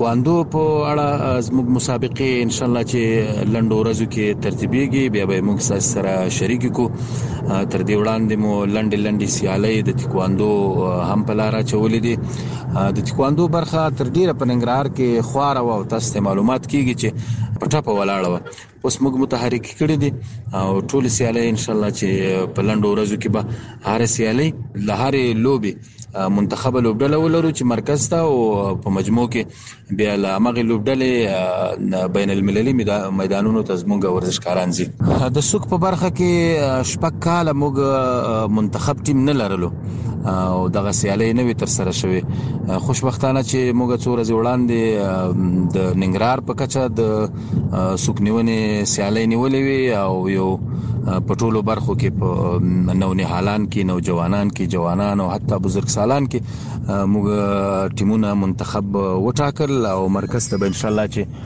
تکواندو په اړه زموږ مسابقې ان شاء الله چې لنډو ورځو کې ترتیبېږي، بیا به موږ سره شریک کو. تر دې وړاندې مو لنډې سیالۍ د تکواندو هم په لار چولې دي. د تکواندو برخه تر ډیره په ننګرهار کې خوار او تاسو معلومات کیږي چې پټه په ولاړه و. اوس موږ متحرک کړی دي او ټول سیالۍ ان شاء الله چې په لنډو ورځو کې به هر سیالۍ له هرې لوبي منتخب لوبډله ولرو چې مرکز ته او په مجموع کې بیا له هغه لوبډلې بین المللي میدانونو ته زموږ ورزشکاران زی. د سوق په برخه کې شپږ کاله موږ منتخب ټیم نه لرلو او دغه سیالۍ نه وي تر سره شوی. خوشبختانه چې موږ څو ورځې وړاندې د ننګرهار په کچه د سوق نیونې سیالۍ نیولې وي او یو په ټولو برخو کې په نونهالان کې نوجوانان کې جوانان او حتی بزرګسالان کې موږ ټیمونه منتخب وټاکل او مرکز ته ان شاء الله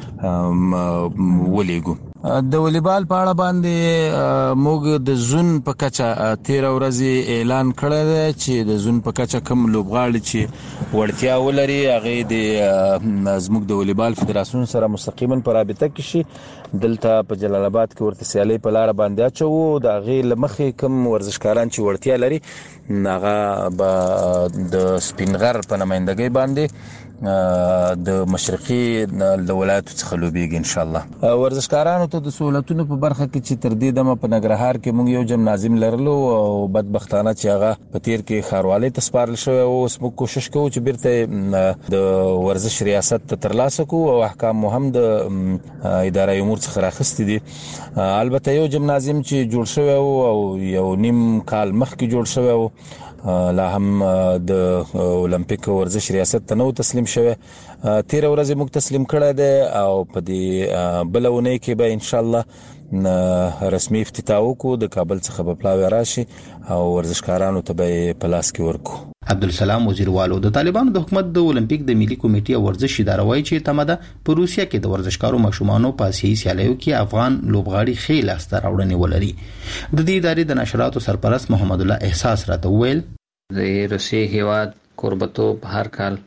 چې ولېګو. د والیبال په اړه باندې موږ د زون په کچه 13 ورځې اعلان کړی دی چې د زون په کچه کوم لوبغاړي چې وړتیا ولري هغه د زموږ د والیبال فدراسیون سره مستقیما په رابطه کې شي. دلته په جلال آباد کې ورته سیالۍ په لار باندې اچو د هغه لمخې کوم ورزشکاران چې وړتیا لري هغه به د سپینغر په نمائندګۍ باندې د مشرقي د ولایتو څخه لوبېږي ان شاء الله. ورزشکارانو ته د سہولتونو په برخه کې چې تر دې دمه په ننګرهار کې موږ یو جمنازیم لرلو او بدبختانه چې هغه په تیر کې ښاروالۍ ته سپارل شوی او اوس موږ کوشش کوو چې بیرته د ورزش ریاست ته ترلاسه کوو او احکام مو هم د ادارې امور څخه راخستي دي. البته یو جمنازیم چې جوړ شوی او یو نیم کال مخکې جوړ شوی او لا هم د اولمپیک ورزش ریاست ته نو تسلیم شوی. 13 ورځې موږ تسلیم کړی دی او په دې بلونه کې به ان شاء الله رسمي افتتاح وکړو. د کابل څخه به پلاوی راشي او ورزشکارانو ته به پلاس کې ورکو. عبدالسلام وزیروالو د طالبانو د حکومت د اولمپیک د ملي کمیټې ورزش اداره وایي چې تمده په روسیه کې د ورزشکارو ماشومانو په آسیایي سیالیو کې افغان لوبغاړي ښې لاسته راوړنې ولري. د دې ادارې د نشراتو سرپرست محمد الله احساس راته وویل د روسیې هیواد کوربتوب هر کال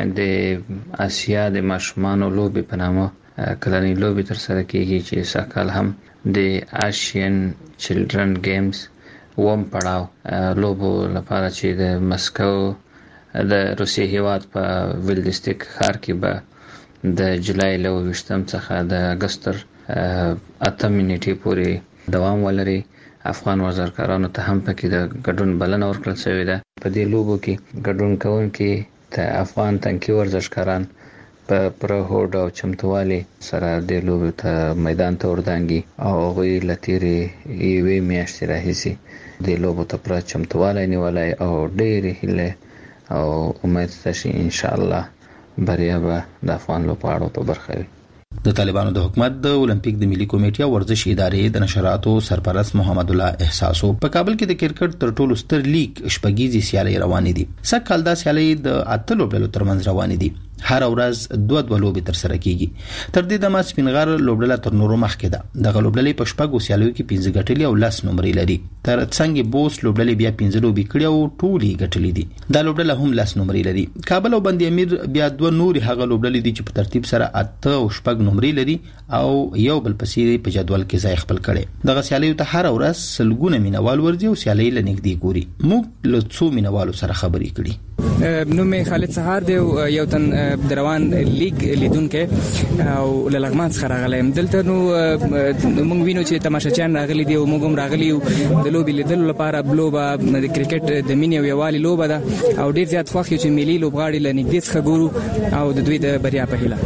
د آسیا د ماشومانو لوبي په نامه کلنۍ لوبي تر سره کیږي چې ساکال هم د آسیان چلډرن گیمز وم پړاو لوبو لپاره چې د مسکو د روسیې هیواد په ویلډستیک ښار کې به د جولای له 20 څخه د اگست 8 نیټې پورې دوام ولري. افغان ورزشکارانو ته هم پکې د ګډون بلنه ورکړل شوې ده. په دې لوبو کې ګډون کوونکي ته افغان تنکي ورزشکاران په پوره هوډ او چمتووالي سره د لوبو ته میدان ته وردانګي او هغوی له تېرې یوې میاشتې راهیسې د لوبو ته پوره چمتووالی نیولی او ډېرې هیلې او امید شته چې انشاءالله بریا به د افغان لوبغاړو په برخه وي. د طالبانو د حکومت د اولمپیک د ملي کمیټې ورزش ادارې د نشراتو سرپرست محمد الله احساسو په کابل کې د کرکټ تر ټولو ستر لیگ شپږیزې سیالۍ روانې دي. سږکال دا سیالۍ د 8 لوبډلو ترمنځ روانې دي. هر ورځ 2 لوبې تر سره کیږي. تر دې دمه سپینغر لوبډله تر نورو مخکې ده. دغه لوبډلې په شپږو سیالیو کې 15 ګټلې او 10 نمرې لري. تر څنګ بوس لوبډلې بیا 15 لوبې کړې او ټولې ګټلې دي. دا لوبډله هم 10 نمرې لري. کابل او بند امیر بیا 2 نورې هغه لوبډلې دي چې په ترتیب سره 8 او 6 نمرې لري او یو بل پسې په جدول کې ځای خپل کړي. دغه سیالیو ته هر ورځ سلګونه مینوال ورځي او سیالۍ لنګدي ګوري. موږ له څو مینوالو سره خبرې کړې. نو مې خالد سهار دی یو تن دروان لیگ لیدونکو او لغمان څخه راغلی دلته. نو موږ وینو چې تماشاچیان راغلي دي او موږ هم راغلي یو د لوبي لیدلو لپاره. لوبه د کرکټ د مینې او یووالي لوبه ده او ډیر زیات خوښ یو چې ملي لوبغاړي لنګدي څخه ګورو او د دوی د بریا په هیله.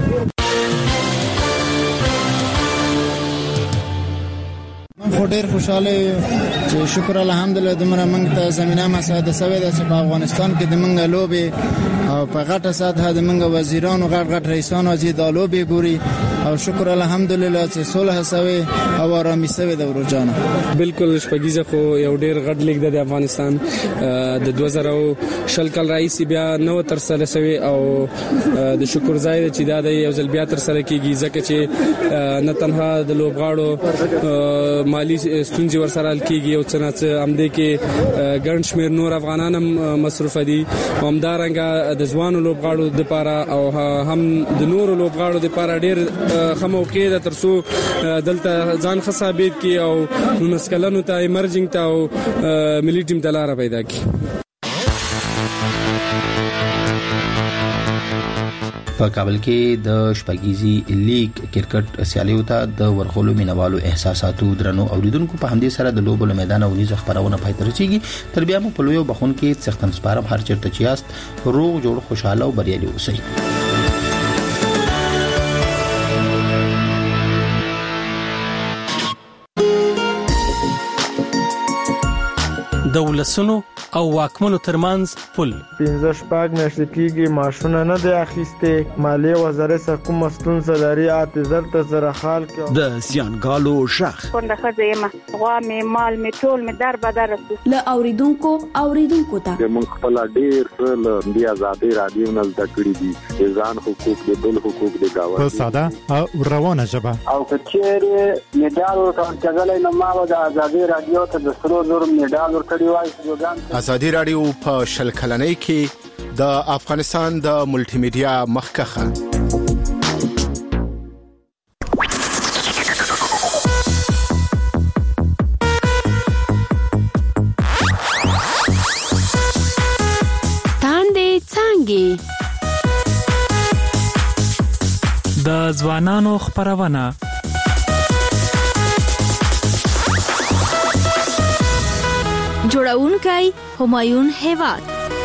خو ډیر خوشاله چې شکر الحمدلله دمره موږ ته زمينه مساعده شوې ده چې په افغانستان کې د موږ لوبي او په غټه سطح د موږ وزیرانو غټ رئیسانو چې د لوبي ګوري او شکر الحمدلله چې صلح شوی او آرامي شوی د ورجانه. بالکل شپږیزه خو یو ډیر غټ لیگ د افغانستان د 2000 کال رئیس بیا نو تر سره شوی او د شکر ځای چې دا د یو ځل بیا تر سره کیږي ځکه چې نه تنها د لوبغاړو مالی ستونزې ورسره کیږي او څنګه امدې کې ګڼ شمېر نور افغانان هم مصروف دي همدارنګه د ځوانو لوبغاړو لپاره او هم د نورو لوبغاړو لپاره ډېر ښه موقع ده ترڅو دلته ځان ښه ثابت کړي او 19 کلنو ته ایمرجنګ ته او ملي ټیم ته لاره پیدا کړي. په کابل کې د شپږیزي لیګ کرکټ سیالیو ته د ورغلو مینوالو احساساتو درنو اوریدونکو په همدې سره د لوبو له میدان او نیزه خبرونه پای ته رسیږي. تر بیا مو په لویو بخون کې څښتن سپارم هر چیرته چې یاست روغ جوړ خوشاله او بریالي اوسئ. د ولسونو او واکمنو ترمنځ پل 15 میاشتې کېږي ماشونه نه دی اخیسته مالیه وزارت سره کوم ستونزه لري اعتذار ته سره حال کې د زیانګالو شخ څنګه خزیمه غوا می مال می ټول می در بدر ل اوریدونکو ته موږ خپل ډیر له بیا آزادي رادیو نه زده کړی دي ځان حقوق د بل حقوق د گاوه په ساده او روانه ژبه او کچېره میډال ورکړل کېدلای نو ما د آزادي رادیو ته د سرو زر میډال ورکړی وای. آزادي رادیو په شل کلنۍ کې د افغانستان د ملټي میډیا مخکخه تاندې څنګه د ځوانانو خبرونه جوړونکی همایون هیواد.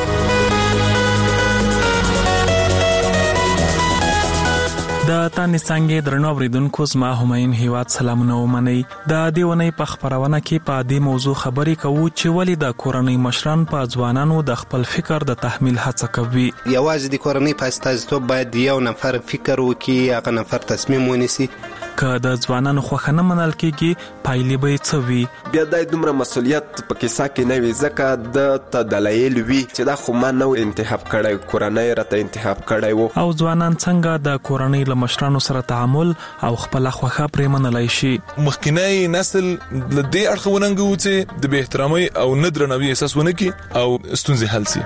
د تانې څنګه درنو اوریدونکو زما همایون هیواد سلامونه ومنئ. د دیونی په خبرونه کې په دې موضوع خبرې کوو چې ولې د کورنۍ مشران په ځوانانو د خپل فکر د تحمیل هڅه کوي. یوازې د کورنۍ په استازیتوب باید یو نفر فکر وکړي هغه نفر تصمیم ونیسي. که د ځوانانو خوښه نه منل کېږي پایلې به یې څه وي؟ بیا د دومره مسؤلیت په کیسه کې نه وي ځکه د دلایل وي چې دا خو ما نو انتخاب کړی کورنۍ راته انتخاب کړی وو. او ځوانان څنګه د کورنۍ له مشرانو سره تعامل او خپل خوښه پرې منلای شي؟ مخکینی نسل له دې اړخ وننګو چې د بې احترامۍ او نه درناوي احساس ونه کړي او ستونزې حل شي.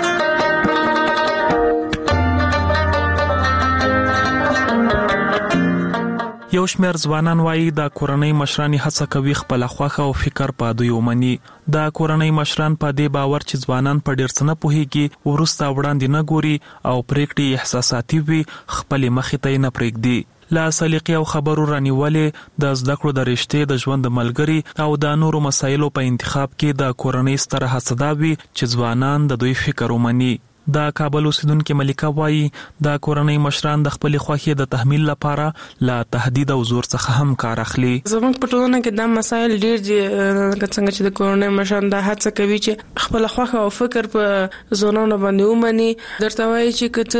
یو شمېر ځوانان وایي د کورنۍ مشران هڅه کوي خپل خوښه او فکر په دوی ومني. د کورنۍ مشران په دې باور چې ځوانان په ډیر څه نه پوهیږي ورسته وړاندې نه ګوري او پریکړې احساساتي وي خپل مخې ته نه پرېږدي. لا سلیقې او خبرو رانیولې د زده کړو د رشتې د ژوند ملګری او د نورو مسایلو په انتخاب کې د کورنۍ ستره هڅه دا وي چې ځوانان د دوی فکر ومني. د کابل اوسیدونکو ملکه وایي د کورنۍ مشران د خپل خوښۍ د تحمیل لپاره لا تهدید او زور څخه هم کار اخلي. زموږ په ټولنه کې دا مسایل ډېر دي څنګه چې د کورنۍ مشران د هڅه کوي چې خپل خوښه او فکر په ځوانانو باندې ومني. درته وایي چې کته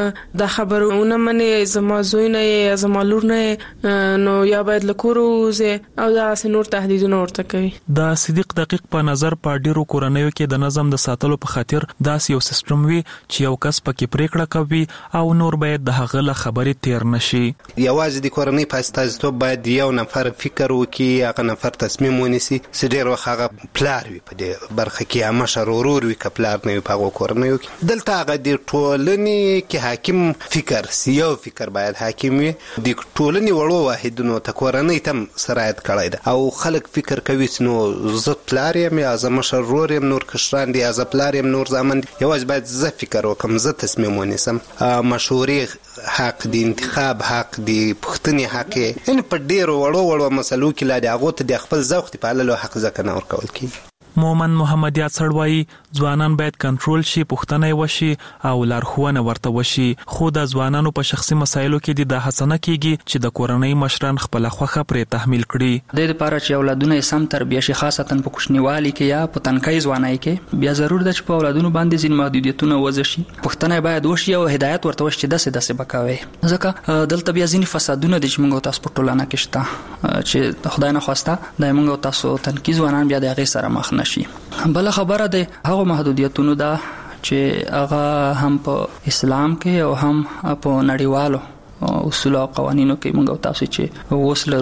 د خبرونه مني زما زوی نه یا زما لور نه نو یا باید لکورو وزه او دا نور تهدیدونه ورته کوي. د صدیق دقیق په نظر په ډیرو کورنیو کې د نظم د ساتلو په خاطر داسې یو سیستم چې یو کس پکې پریکړه کوي او نور باید د هغه له خبرې تیر نشي. یوازې د کورنۍ په استازیتوب باید یو نفر فکر وکړي هغه نفر تصمیم ونیسي. ډېر وخت هغه پلار وي په دې برخه کې یا مشر ورور وي که پلار نه وي په هغو کورنیو کې. دلته هغه د ټولنې کې حاکم فکر یو فکر باید حاکم وي. د ټولنې وړو واحدونو ته کورنۍ ته سرایت کړی ده او خلک فکر کوي چې نو زه پلار یم یا زه مشر ورور یم نور کشران دي یا زه پلار یم نور زامن دي. یوازې باید زه فکر وکم زه تصمیم ونیسم. مشورې حق دی انتخاب حق دی پښتني حق یعنی په ډیرو وړو مسلو کې لا د هغو ته د خپل ذوق په اړه حق ځکه نه ورکول کیږي. مومن محمد یاسر وایي ځوانان باید کنټرول شي پښتنه وشي او لارښوونه ورته وشي خو د ځوانانو په شخصي مسایلو کې د حسنه کېږي چې د کورنۍ مشران خپل خوخه پرې تحمیل کړي. د دې لپاره چې اولادونه سم تربیه شي خاصتا په کوچنیوالي کې یا په تنکۍ ځوانۍ کې بیا ضرور ده چې په اولادونو باندې ځین محدودیتونه وضع شي. پښتنه باید وشي او هدایت ورته وشي داسې بکاوي ځکه دلته بیا ځین فسادونه د چې موږ تاسو په ټولنه کې شته چې خدای نه خواسته د موږ تاسو تنکۍ ځوانان بیا د هغه سره مخ نشي. بل خبره ده هغه محدودیتونه ده چې هغه هم په اسلام کې او هم په نړیوالو اصول او قوانینو کې موږ تاسو چې وسلرو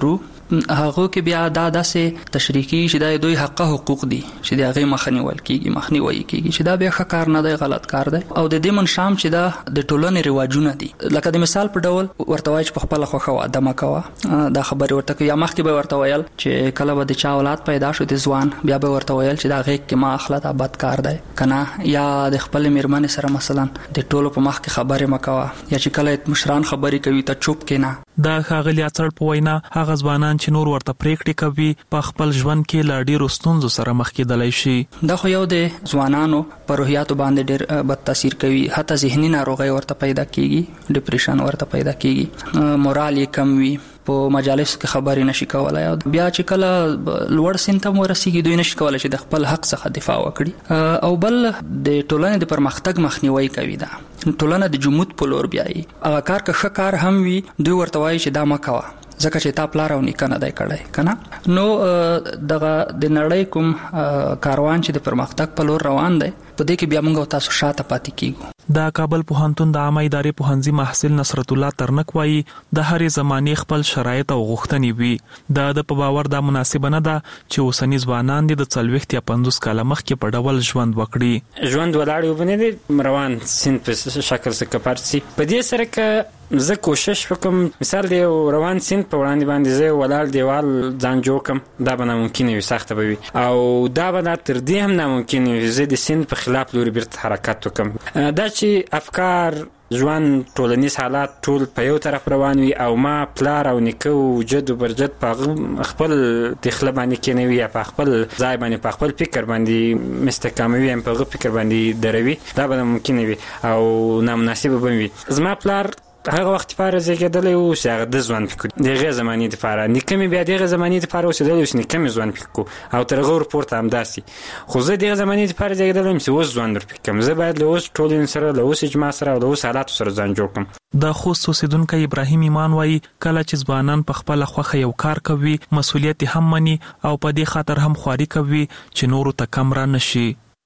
هغه کې بیا دا داسې تشریحي چې دا دوی حق حقوق دي چې دا غي مخنیوي کیږي چې دا بیا ښه کار نه دی، غلط کار دی. او د دې منشام چې دا د ټولنې رواجونه دي، لکه د مثال په ډول ورته وایي چې په خپل خوخه واده مکوه، دا خبره ورته کوي. یا مخکې به ورته ویل چې کله به د چا اولاد پیدا شو د ځوان، بیا به ورته ویل چې دا غي کې ما اخلاق دا بد کار دی کنه. یا د خپل میرمن سره مثلا د ټولو په مخ کې خبره مکوه، یا چې کله مشران خبرې کوي ته چوپ کینه. دا ښاغلي اڅړ په وینا هغه ځوانان چې نور ورته پریکړې کوي په خپل ژوند کې لا ډېر ستونزو سره مخ کېدلای شي. دا خو یو د ځوانانو په روحیاتو باندې ډېر بد تاثیر کوي، حتی ذهني ناروغي ورته پیدا کیږي، ډیپریشن ورته پیدا کیږي، مورال یې کم وي، په مجالس کې خبرې نشي کولای. او بیا چې کله لوړ سن ته ورسیږي دوی نشي کولای چې د خپل حق څخه دفاع وکړي. او بل د ټولنې د پرمختګ مخنیوي کوي. دا ټولنه د جمود په لور بیایي. هغه کار که ښه کار هم وي دوی ورته وایي چې دا مکوه ځکه چې تا پلار او نیکه نه دی کړی کنه. نو دغه د نړۍ کوم کاروان چې د پرمختګ په لور روان دی په دې کې بیا موږ تاسو شاته پاتې کیږو. د کابل پوهنتون د عامه ادارې پوهنځي محصل نصرت الله ترنک وایي د هرې زمانې خپل شرایط او غوښتنې وي. د په باور دا مناسبه نه ده چې اوسنی ځوانان د 40 یا 50 کاله مخکې په ډول ژوند وکړي. ژوند ولاړ وبنه دي روان سین په شکل څخه کپارسي په دې سره ک زه کوشش وکم مثال دی روان سین په وړاندې باندې زه ولال دیوال ځان جوړ کم، دا به ناممکن وي، سخت به وي، او دا به تر دې هم ناممکن وي زه د سین په خلاف لوري بیرته حرکت وکم. دا چې افکار ژوند ټولنیز حالات ټول په یو طرف روان وي او ما پلار او نیکه او جد او برجد په خپل دخله باندې کېنوي یا په خپل ځای باندې په خپل فکر باندې مستقاموي هم په فکر باندې دروي، دا به ممکن وي او نامناسب به وي. زما پلار هغه وخت لپاره زیږیدلی و چې هغه د ځوان فکر دغه زمانې لپاره نیکه مې بیا دغه زمانې لپاره اوسېدلی و چې نیکه مې ځوان فکر او تر هغه ورپورته همداسې. خو زه دغه زمانې لپاره زیږیدلی یم چې اوس ځوان فکر کوم. زه باید له اوس ټولنې سره له اوس اجماع سره او له اوس حالاتو سره ځان جوړ کړم. د خوست اوسیدونکی ابراهیم ایمان وایي کله چې ځوانان په خپل خوخه یو کار کوي مسؤلیت هم مني او په دې خاطر هم خواري کوي چې نورو ته کم را نشي.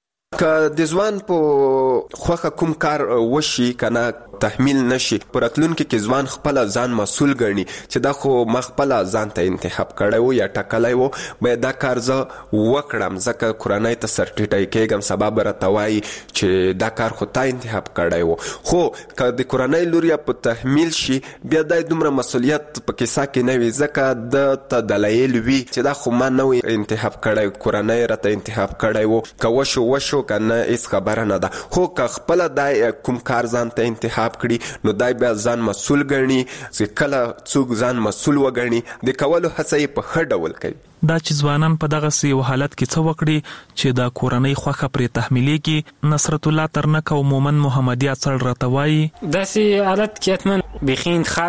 که د ځوان په خوخه کوم کار وشي کنه تحمیل نشي، پر راتلونکي کې ځوان خپل ځان مسؤل ګڼي چې دا خو ما خپل ځان ته انتخاب کړی و یا ټاکلی و، باید دا کار زه وکړم ځکه کورنۍ ته سرټیټی کېږم، سبا به راته وایي چې دا کار خو تا انتخاب کړی و. خو که د کورنۍ لور یا په تحمیل شي بیا دا دومره مسؤلیت په کیسه کې نه وي ځکه د ته دلایل وي چې دا خو ما نه و انتخاب کړی، کورنۍ راته انتخاب کړی و، که وشو کنه هیڅ خبره نه ده. خو که خپل دا کوم کار ځان ته انتخاب کړي نو دای بیا ځان مسؤل ګڼي، چې کله څوک ځان مسؤل وګڼي د کولو هڅه یې په ښه ډول کوي. دا چې ځوانان په دغه یو حالت کې څه وکړي چې د کورنۍ خوخه پرې تحمیلېږي. نصرت الله ترنک او مومن محمدي اڅړ راته وایي داسې حالت کې حتما بخین